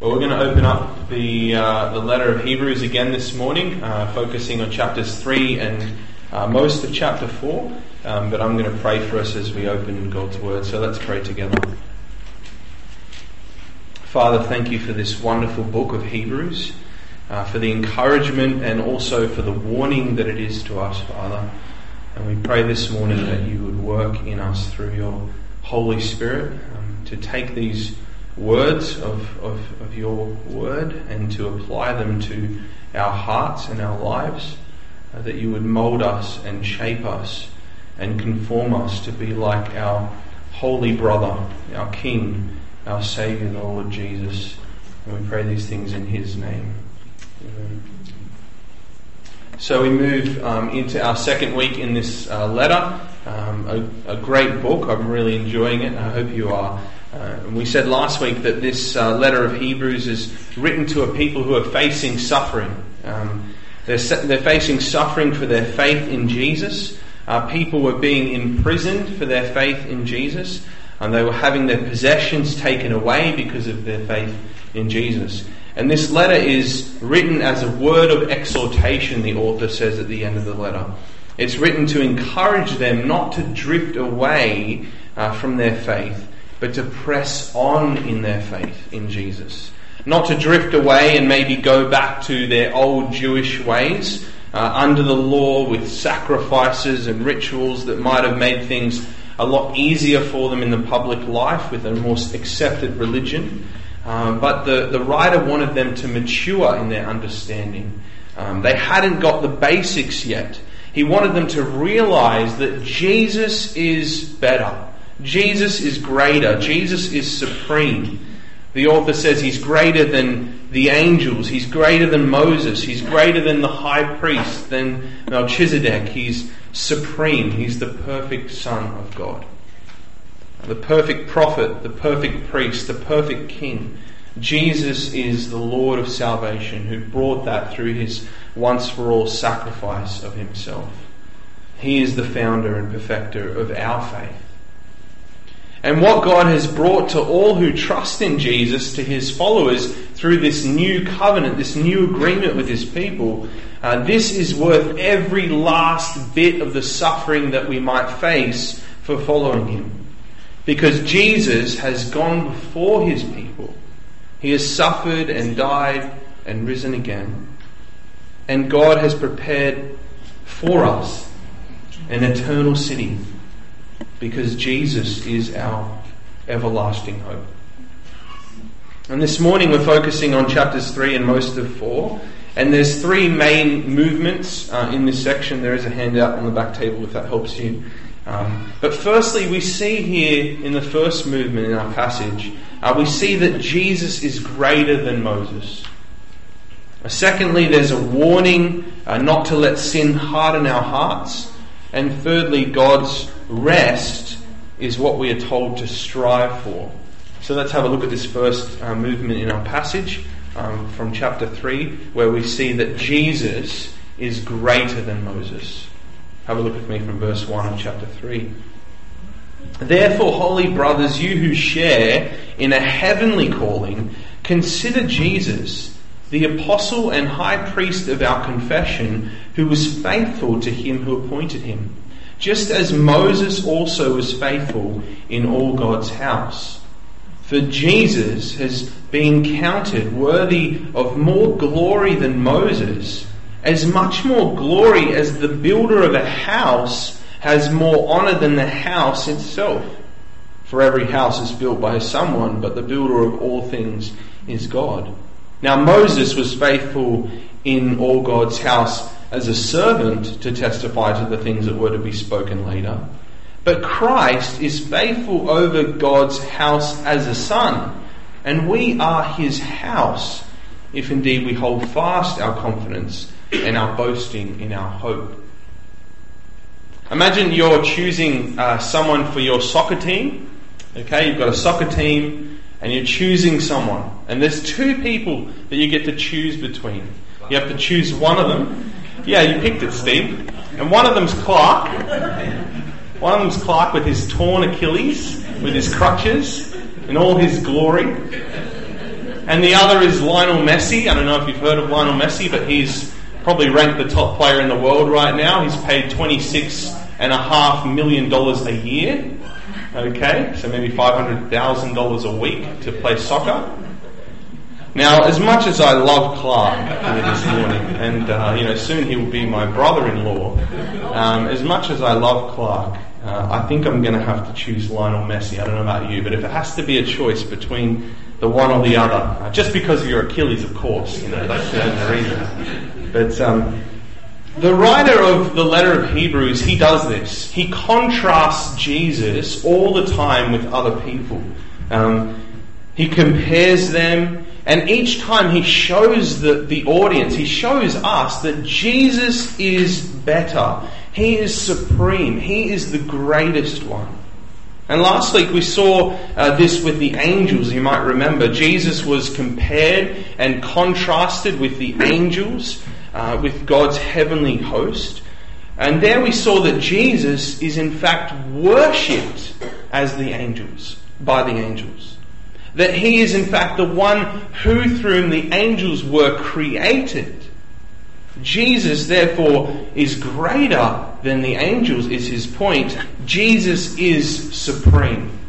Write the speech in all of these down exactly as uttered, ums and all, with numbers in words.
Well, we're going to open up the uh, the letter of Hebrews again this morning, uh, focusing on chapters three and uh, most of chapter four. Um, but I'm going to pray for us as we open God's Word. So let's pray together. Father, thank you for this wonderful book of Hebrews, uh, for the encouragement and also for the warning that it is to us, Father. And we pray this morning that you would work in us through your Holy Spirit um, to take these words of, of, of your word and to apply them to our hearts and our lives, uh, that you would mould us and shape us and conform us to be like our holy brother, our King, our Saviour, the Lord Jesus. And we pray these things in his name. Amen. So we move um, into our second week in this uh, letter. Um, a, a great book. I'm really enjoying it. I hope you are. Uh, and we said last week that this uh, letter of Hebrews is written to a people who are facing suffering. Um, they're, they're facing suffering for their faith in Jesus. Uh, people were being imprisoned for their faith in Jesus, and they were having their possessions taken away because of their faith in Jesus. And this letter is written as a word of exhortation, the author says at the end of the letter. It's written to encourage them not to drift away uh, from their faith, but to press on in their faith in Jesus. Not to drift away and maybe go back to their old Jewish ways uh, under the law with sacrifices and rituals that might have made things a lot easier for them in the public life with a more accepted religion. Um, but the, the writer wanted them to mature in their understanding. Um, they hadn't got the basics yet. He wanted them to realize that Jesus is better. Jesus is greater. Jesus is supreme. The author says he's greater than the angels. He's greater than Moses. He's greater than the high priest, than Melchizedek. He's supreme. He's the perfect Son of God. The perfect prophet, the perfect priest, the perfect king. Jesus is the Lord of salvation who brought that through his once-for-all sacrifice of himself. He is the founder and perfecter of our faith. And what God has brought to all who trust in Jesus, to his followers, through this new covenant, this new agreement with his people, uh, this is worth every last bit of the suffering that we might face for following him. Because Jesus has gone before his people. He has suffered and died and risen again. And God has prepared for us an eternal city, because Jesus is our everlasting hope. And this morning we're focusing on chapters three and most of four. And there's three main movements uh, in this section. There is a handout on the back table if that helps you. Um, but firstly, we see here in the first movement in our passage, uh, we see that Jesus is greater than Moses. Uh, secondly, there's a warning uh, not to let sin harden our hearts. And thirdly, God's rest is what we are told to strive for. So let's have a look at this first uh, movement in our passage um, from chapter three, where we see that Jesus is greater than Moses. Have a look with me from verse one of chapter three. Therefore, holy brothers, you who share in a heavenly calling, consider Jesus, the apostle and high priest of our confession, who was faithful to him who appointed him, just as Moses also was faithful in all God's house. For Jesus has been counted worthy of more glory than Moses, as much more glory as the builder of a house has more honour than the house itself. For every house is built by someone, but the builder of all things is God. Now Moses was faithful in all God's house as a servant to testify to the things that were to be spoken later. But Christ is faithful over God's house as a son, and we are his house, if indeed we hold fast our confidence and our boasting in our hope. Imagine you're choosing uh, someone for your soccer team. Okay, you've got a soccer team and you're choosing someone. And there's two people that you get to choose between. You have to choose one of them. Yeah, you picked it, Steve. And one of them's Clark. One of them's Clark with his torn Achilles, with his crutches, in all his glory. and the other is Lionel Messi. I don't know if you've heard of Lionel Messi, but he's probably ranked the top player in the world right now. He's paid twenty-six and a half million dollars a year. Okay, so maybe five hundred thousand dollars a week to play soccer. Now, as much as I love Clark uh, this morning, and uh, you know, soon he will be my brother-in-law, um, as much as I love Clark, uh, I think I'm going to have to choose Lionel Messi. I don't know about you, but if it has to be a choice between the one or the other, uh, just because of your Achilles, of course, you know, that's the only reason. But um, the writer of the letter of Hebrews, he does this. He contrasts Jesus all the time with other people. Um, he compares them. And each time he shows the, the audience, he shows us that Jesus is better. He is supreme. He is the greatest one. And last week we saw uh, this with the angels. You might remember Jesus was compared and contrasted with the angels, uh, with God's heavenly host. And there we saw that Jesus is in fact worshipped as the angels, by the angels. That he is in fact the one who through whom the angels were created. Jesus therefore is greater than the angels, is his point. Jesus is supreme.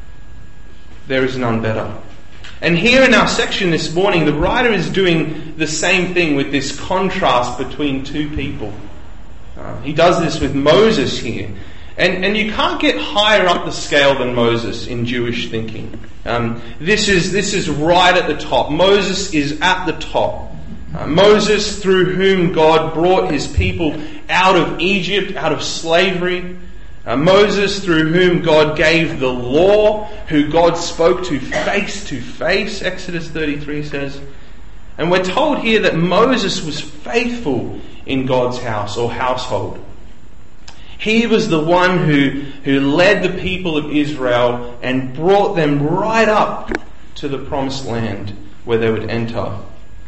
There is none better. And here in our section this morning, the writer is doing the same thing with this contrast between two people. Uh, he does this with Moses here. And, and you can't get higher up the scale than Moses in Jewish thinking. Um, this is this is right at the top. Moses is at the top. Uh, Moses, through whom God brought his people out of Egypt, out of slavery. Uh, Moses, through whom God gave the law, who God spoke to face to face, Exodus thirty-three says. And we're told here that Moses was faithful in God's house or household. He was the one who, who led the people of Israel and brought them right up to the promised land where they would enter.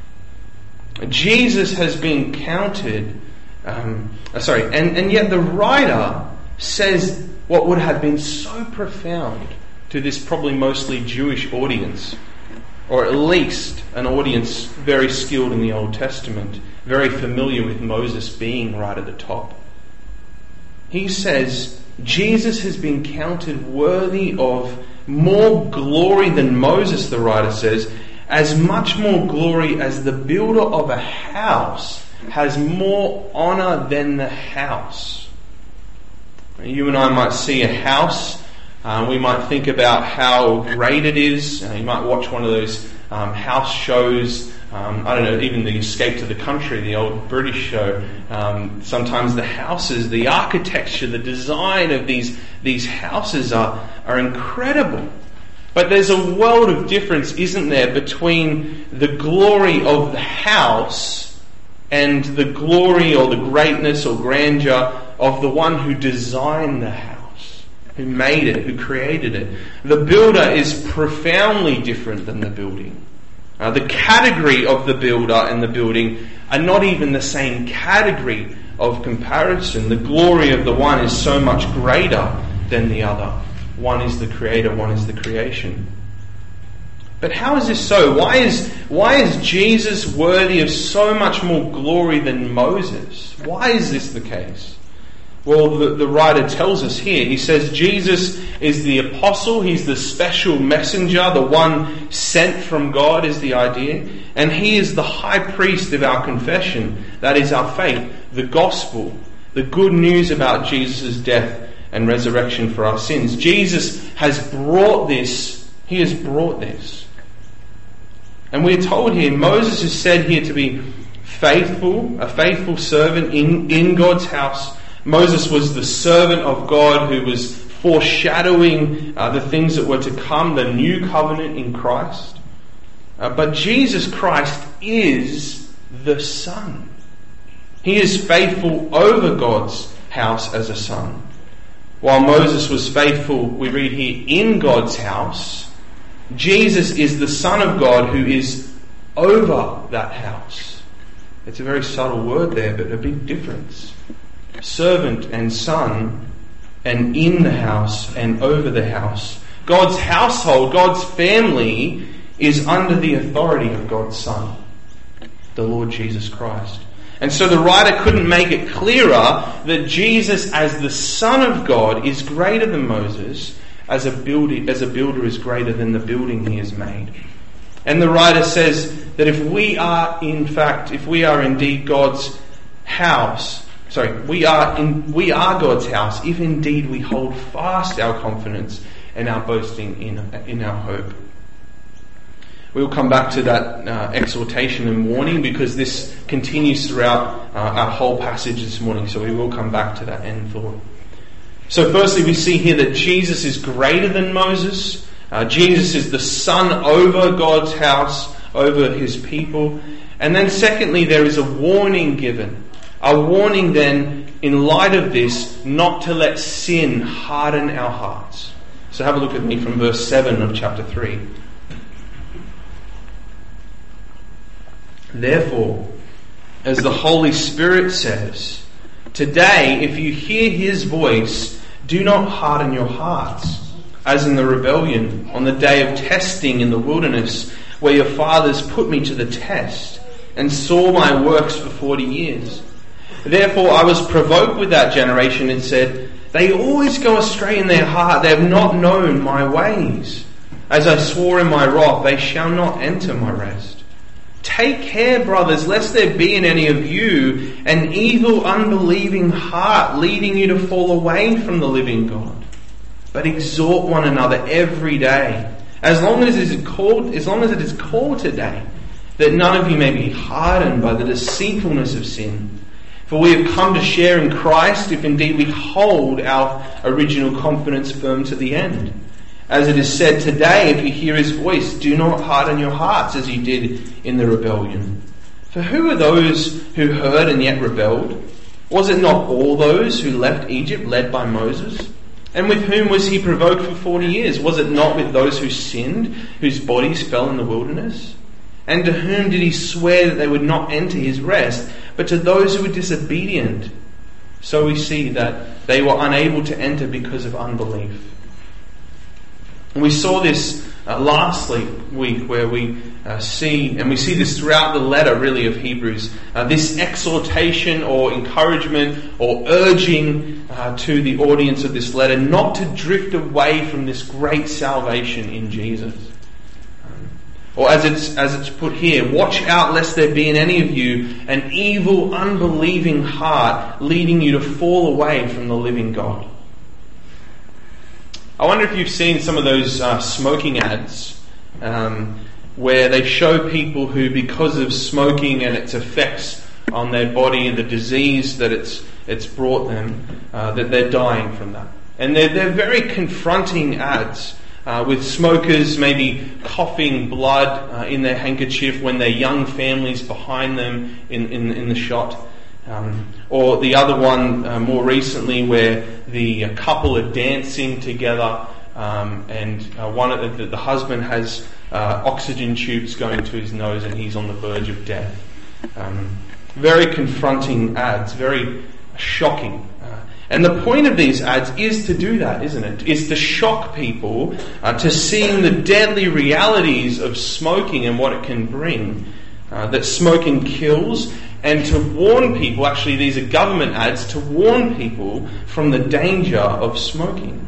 Jesus has been counted, um, sorry, and, and yet the writer says what would have been so profound to this probably mostly Jewish audience, or at least an audience very skilled in the Old Testament, very familiar with Moses being right at the top. He says Jesus has been counted worthy of more glory than Moses, the writer says, as much more glory as the builder of a house has more honour than the house. You and I might see a house, uh, we might think about how great it is. Uh, you might watch one of those um, house shows. Um, I don't know, even the Escape to the Country, the old British show. Um, sometimes the houses, the architecture, the design of these these houses are are incredible. But there's a world of difference, isn't there, between the glory of the house and the glory or the greatness or grandeur of the one who designed the house, who made it, who created it. The builder is profoundly different than the building. Uh, the category of the builder and the building are not even the same category of comparison. The glory of the one is so much greater than the other. One is the creator, one is the creation. But how is this so? Why is, why is Jesus worthy of so much more glory than Moses? Why is this the case? Well, the, the writer tells us here. He says Jesus is the apostle, he's the special messenger, the one sent from God is the idea. And he is the high priest of our confession. That is our faith, the gospel, the good news about Jesus' death and resurrection for our sins. Jesus has brought this, he has brought this. And we're told here, Moses is said here to be faithful, a faithful servant in, in God's house. Moses was the servant of God who was foreshadowing uh, the things that were to come, the new covenant in Christ. Uh, but Jesus Christ is the Son. He is faithful over God's house as a son. While Moses was faithful, we read here, in God's house, Jesus is the Son of God who is over that house. It's a very subtle word there, but a big difference. Servant and son, and in the house and over the house. God's household, God's family is under the authority of God's Son, the Lord Jesus Christ. And so the writer couldn't make it clearer that Jesus as the Son of God is greater than Moses, as a builder, as a builder is greater than the building he has made. And the writer says that if we are in fact, if we are indeed God's house, sorry, we are in, we are God's house, if indeed we hold fast our confidence and our boasting in, in our hope. We'll come back to that uh, exhortation and warning because this continues throughout uh, our whole passage this morning. So we will come back to that end thought. So firstly, we see here that Jesus is greater than Moses. Uh, Jesus is the Son over God's house, over his people. And then secondly, there is a warning given. A warning then, in light of this, not to let sin harden our hearts. So have a look at me from verse seven of chapter three. Therefore, as the Holy Spirit says, today, if you hear his voice, do not harden your hearts, as in the rebellion on the day of testing in the wilderness, where your fathers put me to the test and saw my works for forty years. Therefore I was provoked with that generation and said, they always go astray in their heart, they have not known my ways. As I swore in my wrath, they shall not enter my rest. Take care, brothers, lest there be in any of you an evil, unbelieving heart leading you to fall away from the living God. But exhort one another every day, as long as it is called, as long as it is called today, that none of you may be hardened by the deceitfulness of sin. For we have come to share in Christ, if indeed we hold our original confidence firm to the end. As it is said, today, if you hear his voice, do not harden your hearts as you did in the rebellion. For who are those who heard and yet rebelled? Was it not all those who left Egypt led by Moses? And with whom was he provoked for forty years? Was it not with those who sinned, whose bodies fell in the wilderness? And to whom did he swear that they would not enter his rest, but to those who were disobedient? So we see that they were unable to enter because of unbelief. And we saw this uh, last week where we uh, see, and we see this throughout the letter really of Hebrews, uh, this exhortation or encouragement or urging uh, to the audience of this letter not to drift away from this great salvation in Jesus. Um, or as it's, as it's put here, watch out lest there be in any of you an evil, unbelieving heart leading you to fall away from the living God. I wonder if you've seen some of those uh, smoking ads um, where they show people who, because of smoking and its effects on their body and the disease that it's it's brought them, uh, that they're dying from that. And they're, they're very confronting ads uh, with smokers maybe coughing blood uh, in their handkerchief when their young families behind them in, in, in the shot. Um, or the other one uh, more recently where the uh, couple are dancing together um, and uh, one of the, the husband has uh, oxygen tubes going to his nose and he's on the verge of death. Um, very confronting ads, very shocking. Uh, and the point of these ads is to do that, isn't it? Is to shock people uh, to seeing the deadly realities of smoking and what it can bring. Uh, that smoking kills, and to warn people, actually these are government ads, to warn people from the danger of smoking.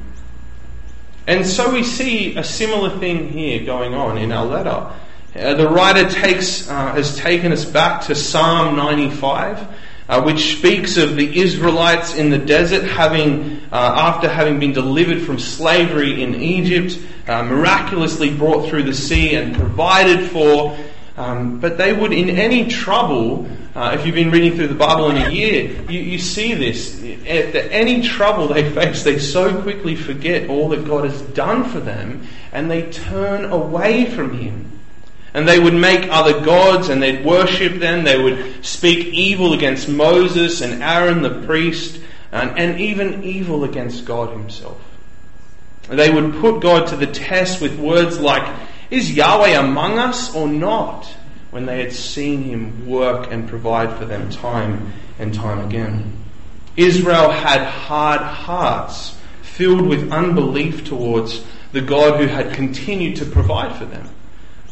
And so we see a similar thing here going on in our letter. Uh, the writer takes uh, has taken us back to Psalm ninety-five, uh, which speaks of the Israelites in the desert having, uh, after having been delivered from slavery in Egypt, uh, miraculously brought through the sea and provided for. Um, but they would, in any trouble, uh, if you've been reading through the Bible in a year, you, you see this. At any trouble they face, they so quickly forget all that God has done for them, and they turn away from Him. And they would make other gods, and they'd worship them. They would speak evil against Moses and Aaron the priest, and, and even evil against God Himself. They would put God to the test with words like, "Is Yahweh among us or not?" when they had seen Him work and provide for them time and time again. Israel had hard hearts filled with unbelief towards the God who had continued to provide for them.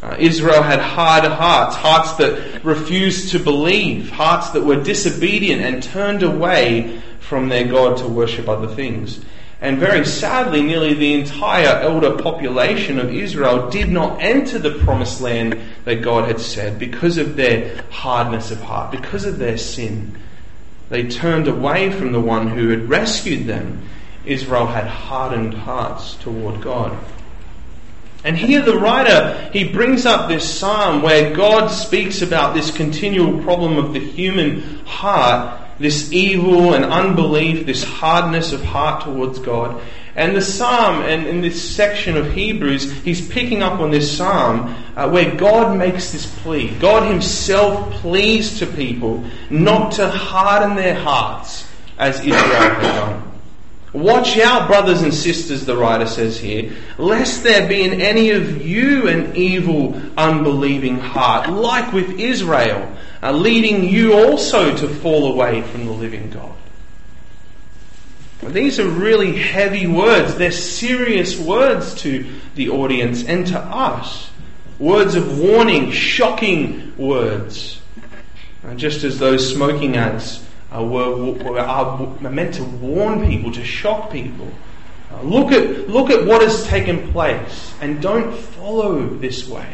Uh, Israel had hard hearts, hearts that refused to believe, hearts that were disobedient and turned away from their God to worship other things. And very sadly, nearly the entire elder population of Israel did not enter the promised land that God had said because of their hardness of heart, because of their sin. They turned away from the one who had rescued them. Israel had hardened hearts toward God. And here the writer, he brings up this psalm where God speaks about this continual problem of the human heart, this evil and unbelief, this hardness of heart towards God. And the psalm, and in this section of Hebrews, he's picking up on this psalm uh, where God makes this plea. God himself pleads to people not to harden their hearts as Israel had done. Watch out, brothers and sisters, the writer says here, lest there be in any of you an evil, unbelieving heart, like with Israel, uh, leading you also to fall away from the living God. Well, these are really heavy words. They're serious words to the audience and to us. Words of warning, shocking words. Uh, just as those smoking ads Uh, were, were, are meant to warn people, to shock people. Uh, look at look at what has taken place, and don't follow this way.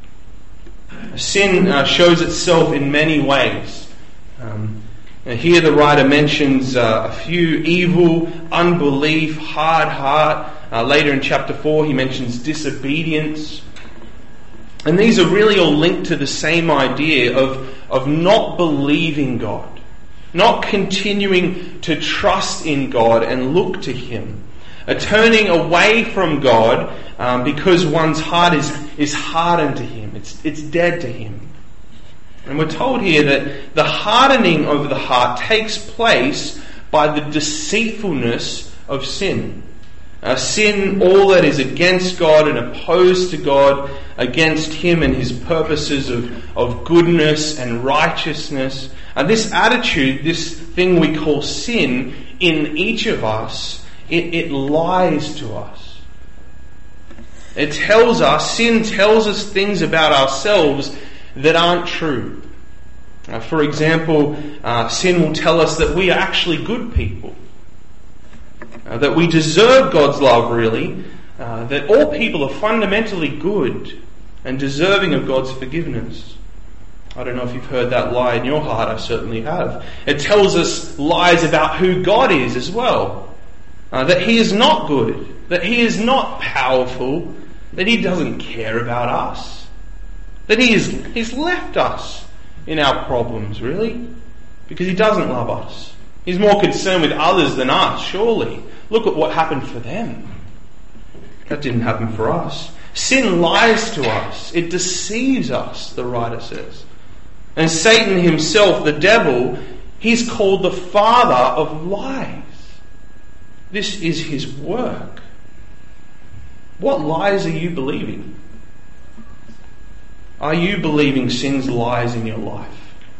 Sin uh, shows itself in many ways. Um, here the writer mentions uh, a few: evil, unbelief, hard heart. Uh, later in chapter four, he mentions disobedience, and these are really all linked to the same idea of of not believing God. Not continuing to trust in God and look to Him. A turning away from God um, because one's heart is, is hardened to Him. It's, it's dead to Him. And we're told here that the hardening of the heart takes place by the deceitfulness of sin. Uh, sin, all that is against God and opposed to God, against Him and His purposes of, of goodness and righteousness. And this attitude, this thing we call sin, in each of us, it, it lies to us. It tells us, sin tells us things about ourselves that aren't true. Uh, for example, uh, sin will tell us that we are actually good people. Uh, that we deserve God's love, really. Uh, that all people are fundamentally good and deserving of God's forgiveness. I don't know if you've heard that lie in your heart. I certainly have. It tells us lies about who God is as well. Uh, that He is not good. That He is not powerful. That He doesn't care about us. That He is, He's left us in our problems, really. Because He doesn't love us. He's more concerned with others than us, surely. Look at what happened for them. That didn't happen for us. Sin lies to us. It deceives us, the writer says. And Satan himself, the devil, he's called the father of lies. This is his work. What lies are you believing? Are you believing sin's lies in your life?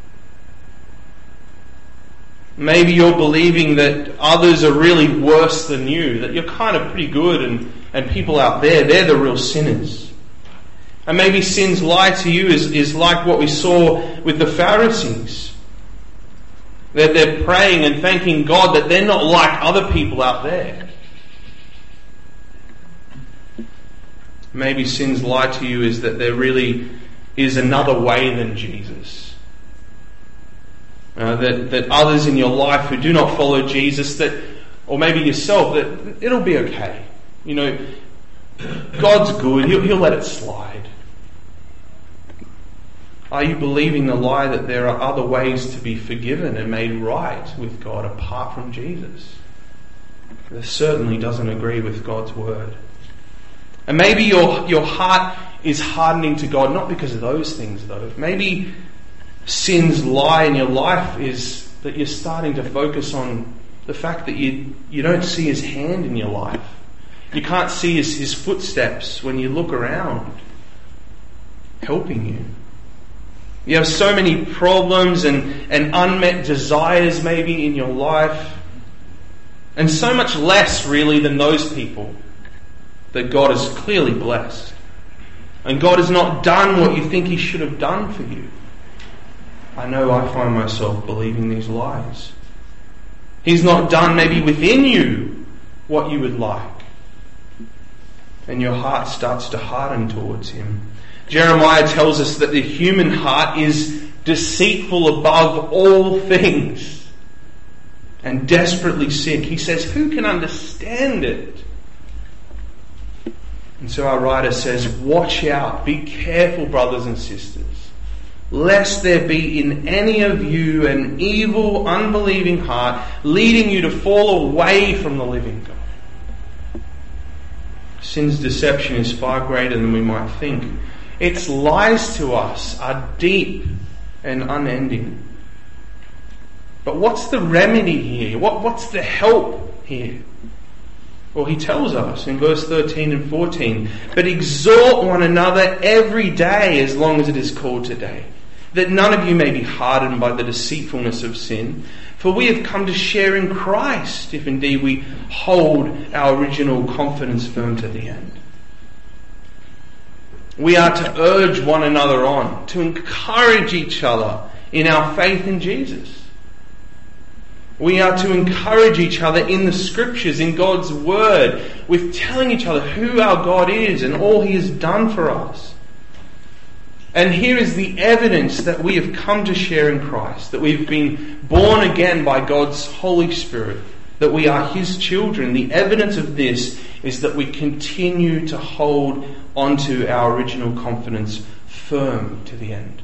Maybe you're believing that others are really worse than you, that you're kind of pretty good and, and people out there, they're the real sinners. And maybe sin's lie to you is, is like what we saw with the Pharisees. That they're praying and thanking God that they're not like other people out there. Maybe sin's lie to you is that there really is another way than Jesus. Uh, that, that others in your life who do not follow Jesus, that, or maybe yourself, that it'll be okay. You know, God's good, he'll, he'll let it slide. Are you believing the lie that there are other ways to be forgiven and made right with God apart from Jesus? This certainly doesn't agree with God's word. And maybe your, your heart is hardening to God, not because of those things though. Maybe sin's lie in your life is that you're starting to focus on the fact that you, you don't see His hand in your life. You can't see his, his footsteps when you look around, helping you. You have so many problems and, and unmet desires maybe in your life, and so much less really than those people that God has clearly blessed. and God has not done what you think He should have done for you. I know I find myself believing these lies. He's not done maybe within you what you would like. And your heart starts to harden towards Him. Jeremiah tells us that the human heart is deceitful above all things and desperately sick. He says, who can understand it? And so our writer says, watch out, be careful, brothers and sisters, lest there be in any of you an evil, unbelieving heart, leading you to fall away from the living God. Sin's deception is far greater than we might think. Its lies to us are deep and unending. But what's the remedy here? What, what's the help here? Well, he tells us in verse thirteen and fourteen, but exhort one another every day as long as it is called today, that none of you may be hardened by the deceitfulness of sin. For we have come to share in Christ, if indeed we hold our original confidence firm to the end. We are to urge one another on, to encourage each other in our faith in Jesus. We are to encourage each other in the Scriptures, in God's Word, with telling each other who our God is and all He has done for us. And here is the evidence that we have come to share in Christ, that we've been born again by God's Holy Spirit, that we are His children. The evidence of this is that we continue to hold onto our original confidence firm to the end.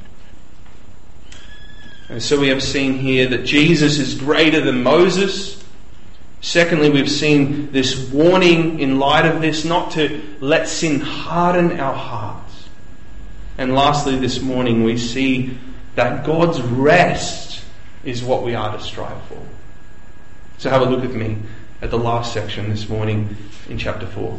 And so we have seen here that Jesus is greater than Moses. Secondly, we've seen this warning in light of this, not to let sin harden our hearts. And lastly, this morning we see that God's rest is what we are to strive for. So have a look with me at the last section this morning in chapter four.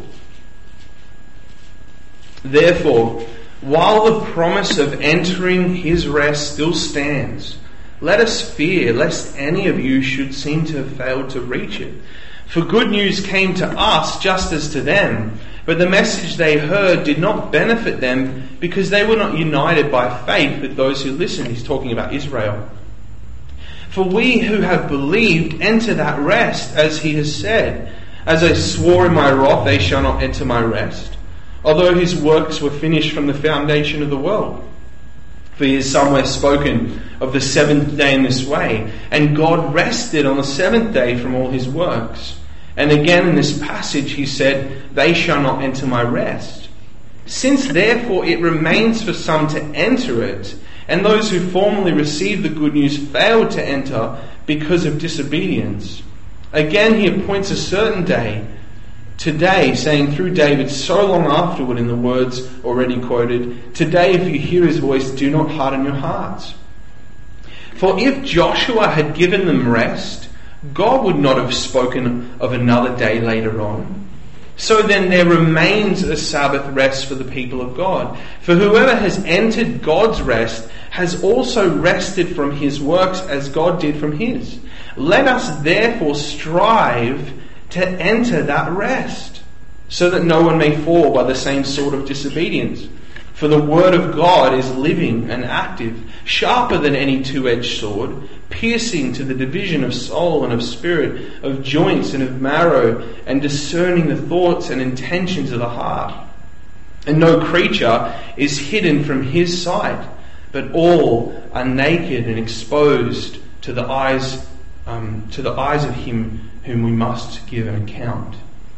Therefore, while the promise of entering His rest still stands, let us fear lest any of you should seem to have failed to reach it. For good news came to us just as to them, but the message they heard did not benefit them because they were not united by faith with those who listened. He's talking about Israel. For we who have believed enter that rest, as He has said, as I swore in my wrath, they shall not enter my rest, although His works were finished from the foundation of the world. For He has somewhere spoken of the seventh day in this way, and God rested on the seventh day from all His works. And again in this passage He said, they shall not enter my rest. Since therefore it remains for some to enter it, and those who formerly received the good news failed to enter because of disobedience, again He appoints a certain day, today, saying through David so long afterward in the words already quoted, today if you hear His voice, do not harden your hearts. For if Joshua had given them rest, God would not have spoken of another day later on. So then there remains a Sabbath rest for the people of God. For whoever has entered God's rest has also rested from his works as God did from His. Let us therefore strive to enter that rest, so that no one may fall by the same sort of disobedience. For the word of God is living and active, sharper than any two-edged sword, piercing to the division of soul and of spirit, of joints and of marrow, and discerning the thoughts and intentions of the heart. And no creature is hidden from His sight, but all are naked and exposed to the eyes, um, to the eyes of Him whom we must give an account.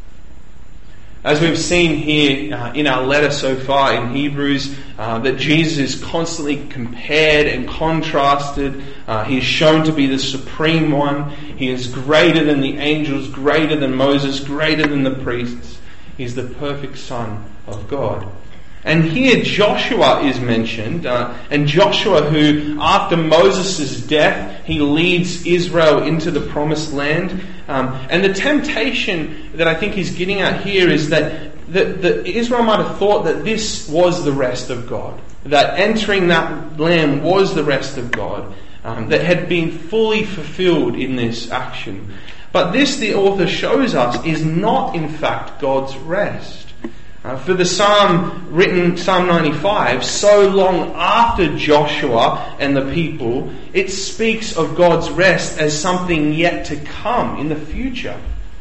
As we've seen here uh, in our letter so far in Hebrews, uh, that Jesus is constantly compared and contrasted. Uh, he is shown to be the supreme one. He is greater than the angels, greater than Moses, greater than the priests. He is the perfect Son of God. And here Joshua is mentioned, uh, and Joshua who, after Moses' death, he leads Israel into the promised land. Um, and the temptation that I think he's getting at here is that, that, that Israel might have thought that this was the rest of God, that entering that land was the rest of God, um, that had been fully fulfilled in this action. But this, the author shows us, is not in fact God's rest. Uh, for the psalm written, Psalm ninety-five, so long after Joshua and the people, it speaks of God's rest as something yet to come in the future.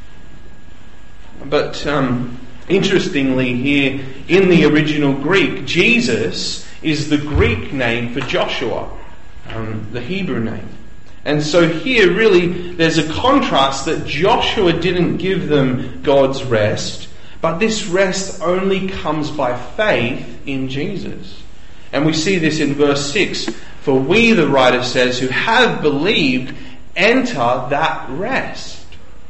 But um, interestingly here, in the original Greek, Jesus is the Greek name for Joshua, um, the Hebrew name. And so here really there's a contrast that Joshua didn't give them God's rest, but this rest only comes by faith in Jesus. And we see this in verse six. For we, the writer says, who have believed, enter that rest.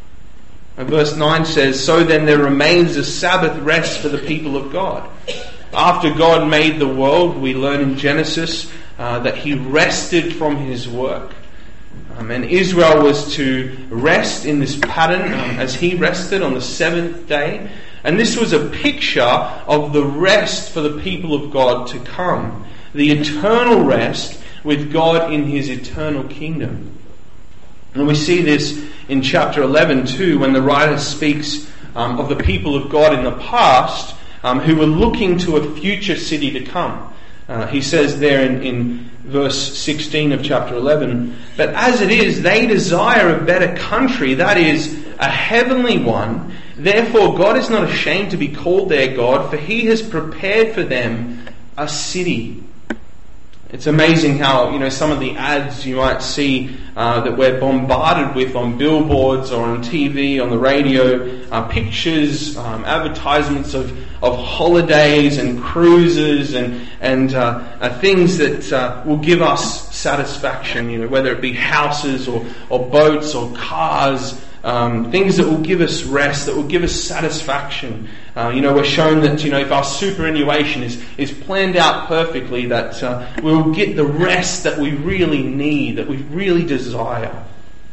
And verse nine says, so then there remains a Sabbath rest for the people of God. After God made the world, we learn in Genesis uh, that he rested from his work. Um, and Israel was to rest in this pattern um, as he rested on the seventh day. And this was a picture of the rest for the people of God to come. The eternal rest with God in his eternal kingdom. And we see this in chapter eleven too, when the writer speaks um, of the people of God in the past um, who were looking to a future city to come. Uh, he says there in, in verse sixteen of chapter eleven, but as it is, they desire a better country, that is, a heavenly one. Therefore God is not ashamed to be called their God, for he has prepared for them a city. It's amazing how, you know, some of the ads you might see uh, that we're bombarded with on billboards or on T V, on the radio, uh, pictures, um, advertisements of, of holidays and cruises and and uh, uh, things that uh, will give us satisfaction. You know, whether it be houses or or boats or cars. Um, things that will give us rest, that will give us satisfaction. Uh, you know, we're shown that, you know, if our superannuation is, is planned out perfectly, that uh, we will get the rest that we really need, that we really desire.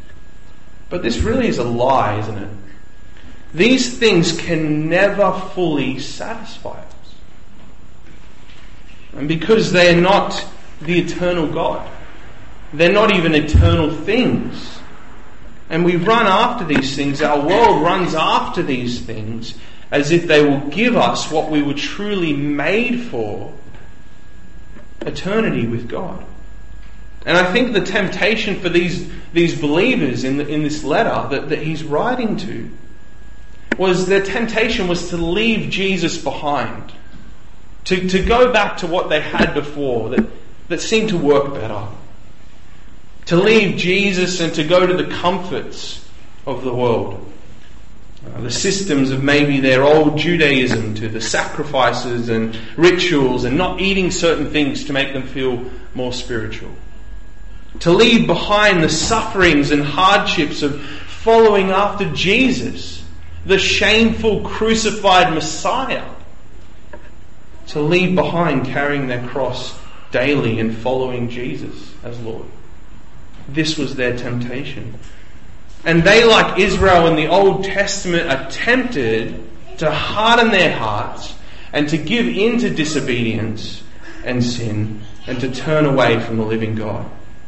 But this really is a lie, isn't it? These things can never fully satisfy us. And because they're not the eternal God, they're not even eternal things. And we run after these things, our world runs after these things as if they will give us what we were truly made for, eternity with God. And I think the temptation for these, these believers in, the, in this letter that, that he's writing to was their temptation was to leave Jesus behind, to, to go back to what they had before that, that seemed to work better. To leave Jesus and to go to the comforts of the world. Uh, the systems of maybe their old Judaism, to the sacrifices and rituals and not eating certain things to make them feel more spiritual. To leave behind the sufferings and hardships of following after Jesus, the shameful crucified Messiah. To leave behind carrying their cross daily and following Jesus as Lord. This was their temptation. And they, like Israel in the Old Testament, are tempted to harden their hearts and to give in to disobedience and sin and to turn away from the living God.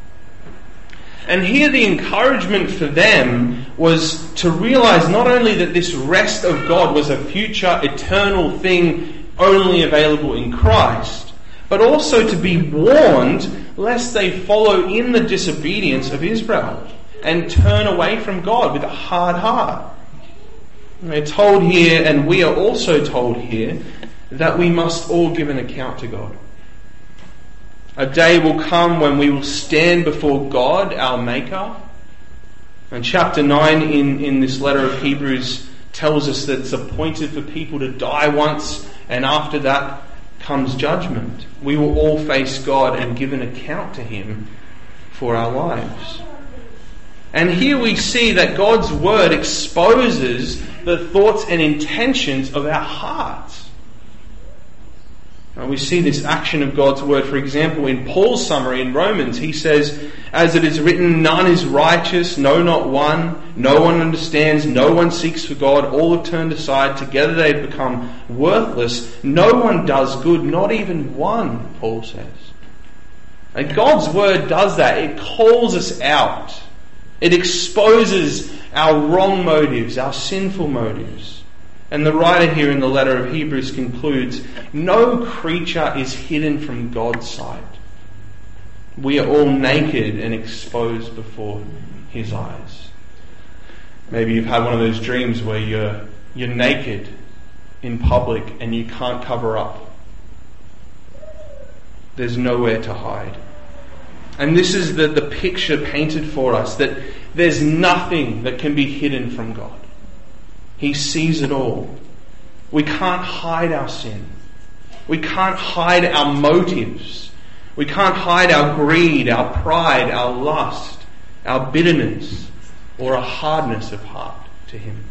And here the encouragement for them was to realize not only that this rest of God was a future eternal thing only available in Christ, but also to be warned lest they follow in the disobedience of Israel and turn away from God with a hard heart. We're told here, and we are also told here, that we must all give an account to God. A day will come when we will stand before God, our Maker. And chapter nine in, in this letter of Hebrews tells us that it's appointed for people to die once, and after that comes judgment. We will all face God and give an account to him for our lives. And here we see that God's word exposes the thoughts and intentions of our hearts. And we see this action of God's word, for example, in Paul's summary in Romans. He says, as it is written, none is righteous, no, not one. No one understands, no one seeks for God. All have turned aside. Together they have become worthless. No one does good, not even one, Paul says. And God's word does that. It calls us out. It exposes our wrong motives, our sinful motives. And the writer here in the letter of Hebrews concludes, no creature is hidden from God's sight. We are all naked and exposed before his eyes. Maybe you've had one of those dreams where you're, you're naked in public and you can't cover up. There's nowhere to hide. And this is the, the picture painted for us, that there's nothing that can be hidden from God. He sees it all. We can't hide our sin. We can't hide our motives. We can't hide our greed, our pride, our lust, our bitterness, or a hardness of heart to him.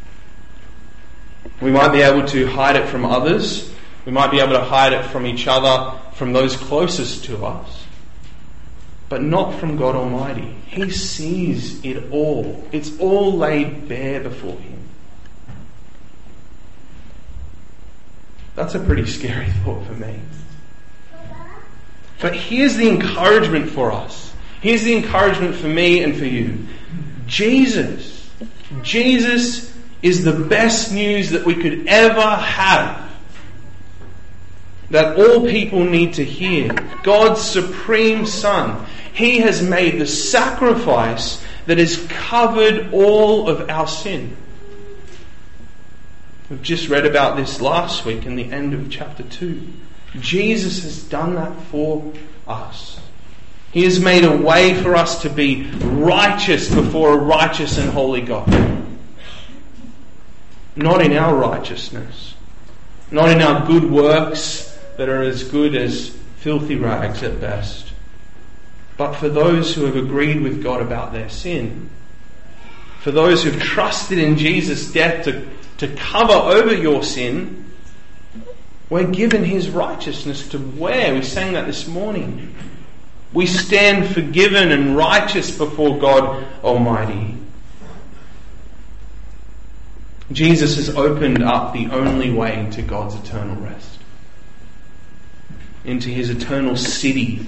We might be able to hide it from others. We might be able to hide it from each other, from those closest to us. But not from God Almighty. He sees it all. It's all laid bare before him. That's a pretty scary thought for me. But here's the encouragement for us. Here's the encouragement for me and for you. Jesus. Jesus is the best news that we could ever have. That all people need to hear. God's supreme Son. He has made the sacrifice that has covered all of our sin. We've just read about this last week in the end of chapter two. Jesus has done that for us. He has made a way for us to be righteous before a righteous and holy God. Not in our righteousness. Not in our good works that are as good as filthy rags at best. But for those who have agreed with God about their sin. For those who have trusted in Jesus' death to to cover over your sin, we're given his righteousness to wear. We sang that this morning. We stand forgiven and righteous before God Almighty. Jesus has opened up the only way into God's eternal rest, into his eternal city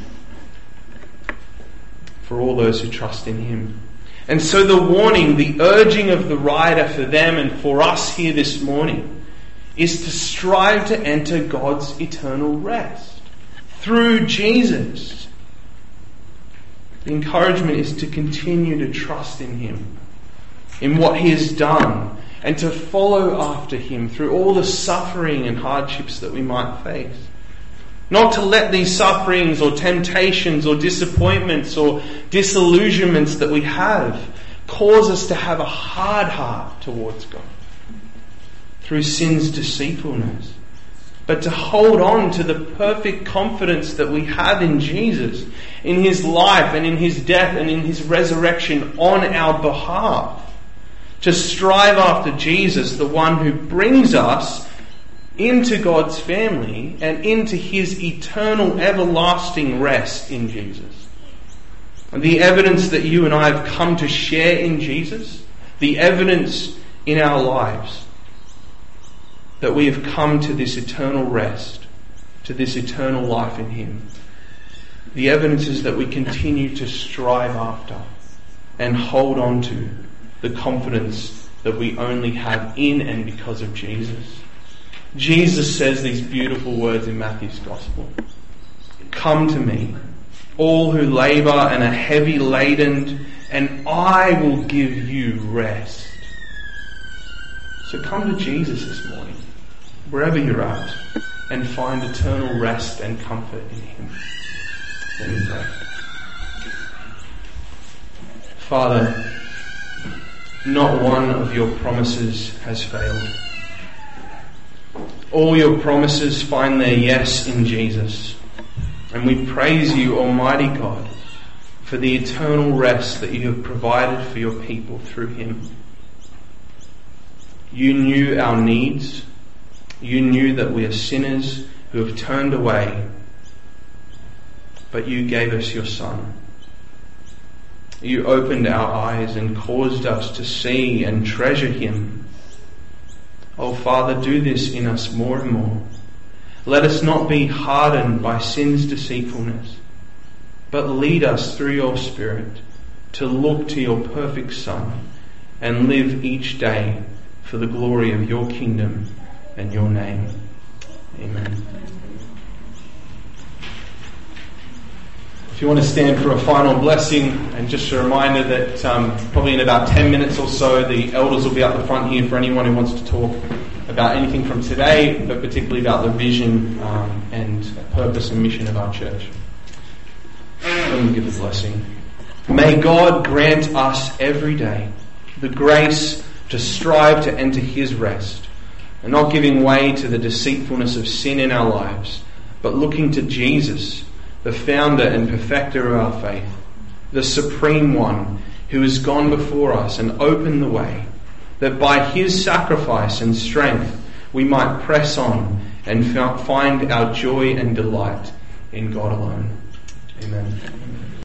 for all those who trust in him. And so the warning, the urging of the writer for them and for us here this morning is to strive to enter God's eternal rest through Jesus. The encouragement is to continue to trust in him, in what he has done, and to follow after him through all the suffering and hardships that we might face. Not to let these sufferings or temptations or disappointments or disillusionments that we have cause us to have a hard heart towards God through sin's deceitfulness, but to hold on to the perfect confidence that we have in Jesus, in his life and in his death and in his resurrection on our behalf. To strive after Jesus, the one who brings us into God's family and into his eternal, everlasting rest in Jesus. And the evidence that you and I have come to share in Jesus, the evidence in our lives that we have come to this eternal rest, to this eternal life in him. The evidence is that we continue to strive after and hold on to the confidence that we only have in and because of Jesus. Jesus says these beautiful words in Matthew's Gospel. Come to me, all who labour and are heavy laden, and I will give you rest. So come to Jesus this morning, wherever you're at, and find eternal rest and comfort in him. Let me pray. Father, not one of your promises has failed. All your promises find their yes in Jesus. And we praise you, Almighty God, for the eternal rest that you have provided for your people through him. You knew our needs. You knew that we are sinners who have turned away. But you gave us your Son. You opened our eyes and caused us to see and treasure him. Oh, Father, do this in us more and more. Let us not be hardened by sin's deceitfulness, but lead us through your Spirit to look to your perfect Son and live each day for the glory of your kingdom and your name. Amen. If you want to stand for a final blessing, and just a reminder that um, probably in about ten minutes or so, the elders will be up the front here for anyone who wants to talk about anything from today, but particularly about the vision um, and purpose and mission of our church. Let me give the blessing. May God grant us every day the grace to strive to enter his rest, and not giving way to the deceitfulness of sin in our lives, but looking to Jesus, the founder and perfecter of our faith, the supreme one who has gone before us and opened the way, that by his sacrifice and strength we might press on and find our joy and delight in God alone. Amen.